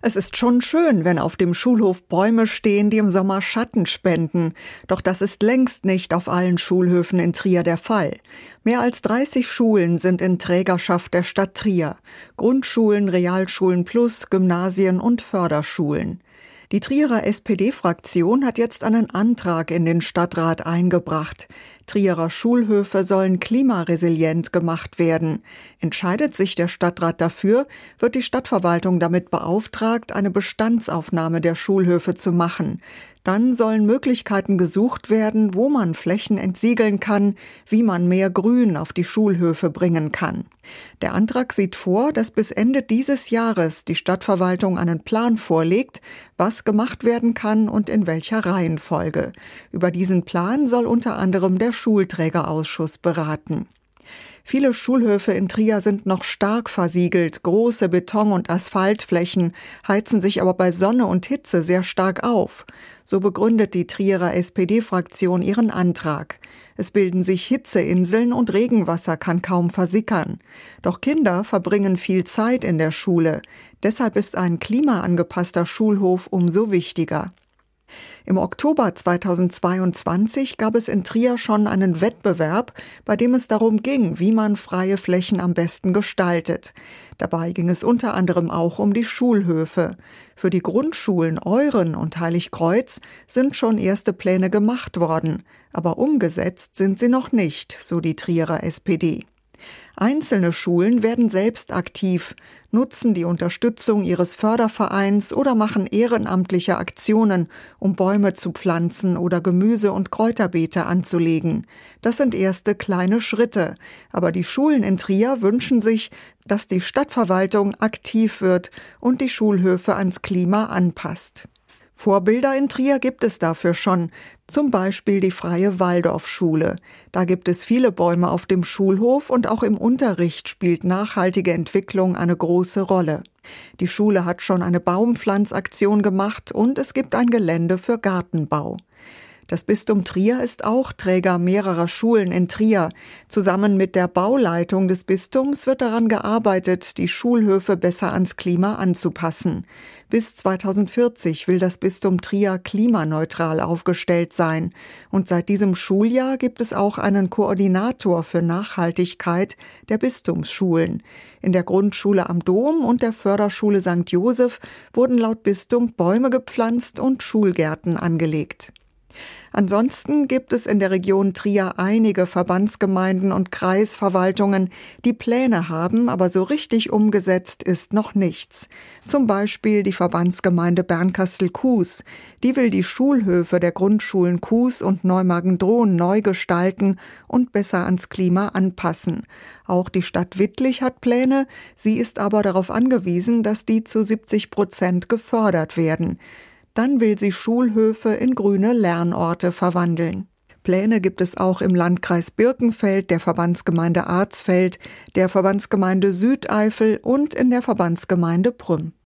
Es ist schon schön, wenn auf dem Schulhof Bäume stehen, die im Sommer Schatten spenden. Doch das ist längst nicht auf allen Schulhöfen in Trier der Fall. Mehr als 30 Schulen sind in Trägerschaft der Stadt Trier. Grundschulen, Realschulen plus, Gymnasien und Förderschulen. Die Trierer SPD-Fraktion hat jetzt einen Antrag in den Stadtrat eingebracht. Trierer Schulhöfe sollen klimaresilient gemacht werden. Entscheidet sich der Stadtrat dafür, wird die Stadtverwaltung damit beauftragt, eine Bestandsaufnahme der Schulhöfe zu machen. Dann sollen Möglichkeiten gesucht werden, wo man Flächen entsiegeln kann, wie man mehr Grün auf die Schulhöfe bringen kann. Der Antrag sieht vor, dass bis Ende dieses Jahres die Stadtverwaltung einen Plan vorlegt, was gemacht werden kann und in welcher Reihenfolge. Über diesen Plan soll unter anderem der Schulträgerausschuss beraten. Viele Schulhöfe in Trier sind noch stark versiegelt. Große Beton- und Asphaltflächen heizen sich aber bei Sonne und Hitze sehr stark auf. So begründet die Trierer SPD-Fraktion ihren Antrag. Es bilden sich Hitzeinseln und Regenwasser kann kaum versickern. Doch Kinder verbringen viel Zeit in der Schule. Deshalb ist ein klimaangepasster Schulhof umso wichtiger. Im Oktober 2022 gab es in Trier schon einen Wettbewerb, bei dem es darum ging, wie man freie Flächen am besten gestaltet. Dabei ging es unter anderem auch um die Schulhöfe. Für die Grundschulen Euren und Heiligkreuz sind schon erste Pläne gemacht worden, aber umgesetzt sind sie noch nicht, so die Trierer SPD. Einzelne Schulen werden selbst aktiv, nutzen die Unterstützung ihres Fördervereins oder machen ehrenamtliche Aktionen, um Bäume zu pflanzen oder Gemüse- und Kräuterbeete anzulegen. Das sind erste kleine Schritte. Aber die Schulen in Trier wünschen sich, dass die Stadtverwaltung aktiv wird und die Schulhöfe ans Klima anpasst. Vorbilder in Trier gibt es dafür schon, zum Beispiel die Freie Waldorfschule. Da gibt es viele Bäume auf dem Schulhof und auch im Unterricht spielt nachhaltige Entwicklung eine große Rolle. Die Schule hat schon eine Baumpflanzaktion gemacht und es gibt ein Gelände für Gartenbau. Das Bistum Trier ist auch Träger mehrerer Schulen in Trier. Zusammen mit der Bauleitung des Bistums wird daran gearbeitet, die Schulhöfe besser ans Klima anzupassen. Bis 2040 will das Bistum Trier klimaneutral aufgestellt sein. Und seit diesem Schuljahr gibt es auch einen Koordinator für Nachhaltigkeit der Bistumsschulen. In der Grundschule am Dom und der Förderschule St. Joseph wurden laut Bistum Bäume gepflanzt und Schulgärten angelegt. Ansonsten gibt es in der Region Trier einige Verbandsgemeinden und Kreisverwaltungen, die Pläne haben, aber so richtig umgesetzt ist noch nichts. Zum Beispiel die Verbandsgemeinde Bernkastel-Kues. Die will die Schulhöfe der Grundschulen Kues und Neumagen-Dhron neu gestalten und besser ans Klima anpassen. Auch die Stadt Wittlich hat Pläne, sie ist aber darauf angewiesen, dass die zu 70% gefördert werden. Dann will sie Schulhöfe in grüne Lernorte verwandeln. Pläne gibt es auch im Landkreis Birkenfeld, der Verbandsgemeinde Arzfeld, der Verbandsgemeinde Südeifel und in der Verbandsgemeinde Prüm.